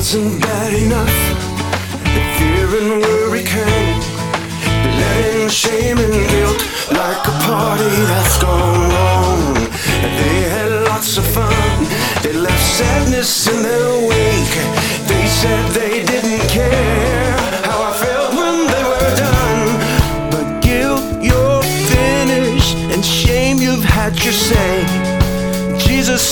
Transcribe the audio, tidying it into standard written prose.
wasn't bad enough. The fear and worry came, letting shame and guilt like a party that's gone wrong. And they had lots of fun, they left sadness in their wake. They said they didn't care how I felt when they were done. But guilt, you're finished, and shame, you've had your say. Jesus